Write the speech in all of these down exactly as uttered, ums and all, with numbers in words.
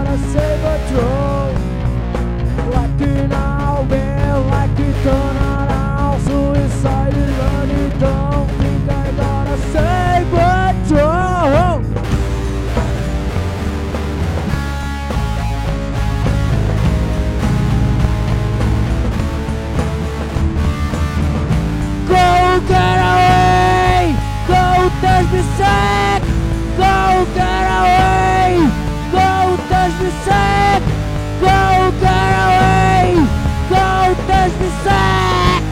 gotta save a throne. Like an owl, like a turn around, suicide and don't think I gotta save a throne. Go get away, go touch me sick. Go get away, go touch me sick. Go get away, go touch me sick.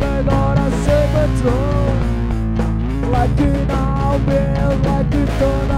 Like an owl, like a turn